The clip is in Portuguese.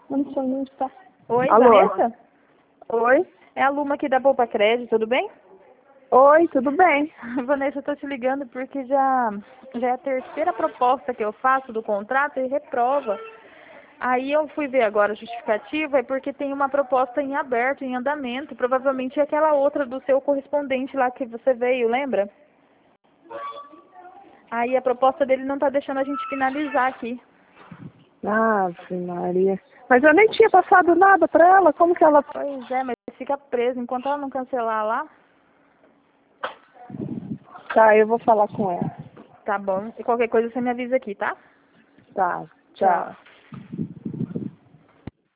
Não está. Oi, Alô? Vanessa? Oi? É a Luma aqui da Poupa Crédito, tudo bem? Oi, tudo bem? Vanessa, eu tô te ligando porque já é a terceira proposta que eu faço do contrato e reprova. Aí eu fui ver agora a justificativa, é porque tem uma proposta em aberto, em andamento. Provavelmente é aquela outra do seu correspondente lá que você veio, lembra? Aí a proposta dele não tá deixando a gente finalizar aqui. Ave Maria. Mas eu nem tinha passado nada pra ela. Como que ela... Pois é, mas fica preso enquanto ela não cancelar lá. Tá, eu vou falar com ela. Tá bom. E qualquer coisa você me avisa aqui, tá? Tá, Tchau. tchau.